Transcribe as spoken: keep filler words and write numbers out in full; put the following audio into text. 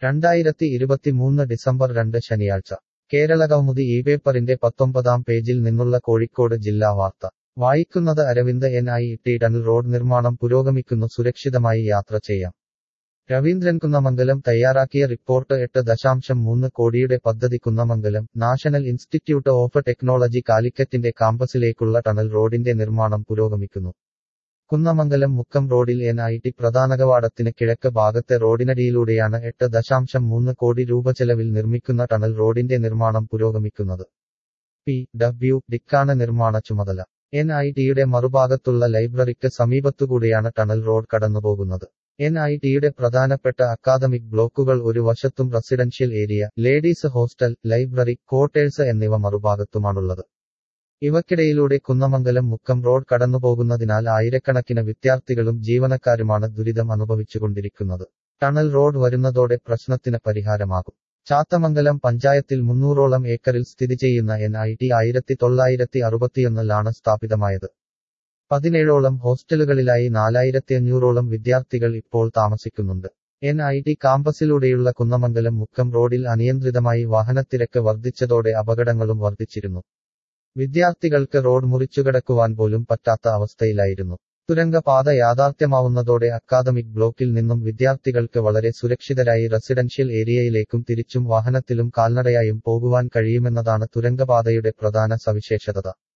രണ്ടായിരത്തി ഇരുപത്തിമൂന്ന് ഡിസംബർ രണ്ട് ശനിയാഴ്ച കേരളകൗമുദി ഈ പേപ്പറിന്റെ പത്തൊമ്പതാം പേജിൽ നിന്നുള്ള കോഴിക്കോട് ജില്ലാ വാർത്ത വായിക്കുന്നത് Aravind. N I T tunnel road നിർമ്മാണം പുരോഗമിക്കുന്നു, സുരക്ഷിതമായി യാത്ര ചെയ്യാം. രവീന്ദ്രൻ കുന്നമംഗലം തയ്യാറാക്കിയ റിപ്പോർട്ട്. എട്ട് ദശാംശം മൂന്ന് കോടിയുടെ പദ്ധതി. Kunnamangalam National Institute of Technology കാലിക്കറ്റിന്റെ കാമ്പസിലേക്കുള്ള ടണൽ റോഡിന്റെ നിർമ്മാണം പുരോഗമിക്കുന്നു. കുന്നമംഗലം മുക്കം റോഡിൽ എൻ ഐ ടി പ്രധാനകവാടത്തിന് കിഴക്ക് ഭാഗത്തെ റോഡിനടിയിലൂടെയാണ് എട്ട് ദശാംശം മൂന്ന് കോടി രൂപ ചെലവിൽ നിർമ്മിക്കുന്ന ടണൽ റോഡിന്റെ നിർമ്മാണം പുരോഗമിക്കുന്നത്. പി ഡബ്ല്യു ഡിക്കാണ് നിർമ്മാണ ചുമതല. എൻ ഐ ടിയുടെ മറുഭാഗത്തുള്ള ലൈബ്രറിക്ക് സമീപത്തുകൂടെയാണ് ടണൽ റോഡ് കടന്നുപോകുന്നത്. എൻ ഐ ടിയുടെ പ്രധാനപ്പെട്ട അക്കാദമിക് ബ്ലോക്കുകൾ ഒരു വശത്തും residential area, ladies hostel, library, quarters എന്നിവ മറുഭാഗത്തുമാണുള്ളത്. ഇവക്കിടയിലൂടെ കുന്നമംഗലം മുക്കം റോഡ് കടന്നുപോകുന്നതിനാൽ ആയിരക്കണക്കിന് വിദ്യാർത്ഥികളും ജീവനക്കാരുമാണ് ദുരിതം അനുഭവിച്ചുകൊണ്ടിരിക്കുന്നത്. ടണൽ റോഡ് വരുന്നതോടെ പ്രശ്നത്തിന് പരിഹാരമാകും. ചാത്തമംഗലം പഞ്ചായത്തിൽ മുന്നൂറോളം ഏക്കറിൽ സ്ഥിതി ചെയ്യുന്ന എൻ ഐ ടി ആയിരത്തി തൊള്ളായിരത്തി അറുപത്തിയൊന്നിലാണ് സ്ഥാപിതമായത്. പതിനേഴോളം ഹോസ്റ്റലുകളിലായി നാലായിരത്തി അഞ്ഞൂറോളം വിദ്യാർത്ഥികൾ ഇപ്പോൾ താമസിക്കുന്നുണ്ട്. എൻ ഐ ടി കാമ്പസിലൂടെയുള്ള കുന്നമംഗലം മുക്കം റോഡിൽ അനിയന്ത്രിതമായി വാഹനത്തിരക്ക് വർദ്ധിച്ചതോടെ അപകടങ്ങളും വർദ്ധിച്ചിരുന്നു. വിദ്യാർത്ഥികൾക്ക് റോഡ് മുറിച്ചുകടക്കുവാൻ പോലും പറ്റാത്ത അവസ്ഥയിലായിരുന്നു. തുരങ്കപാത യാഥാർത്ഥ്യമാവുന്നതോടെ അക്കാദമിക് ബ്ലോക്കിൽ നിന്നും വിദ്യാർത്ഥികൾക്ക് വളരെ സുരക്ഷിതരായി റെസിഡൻഷ്യൽ ഏരിയയിലേക്കും തിരിച്ചും വാഹനത്തിലും കാൽനടയായും പോകുവാൻ കഴിയുമെന്നതാണ് തുരങ്കപാതയുടെ പ്രധാന സവിശേഷത.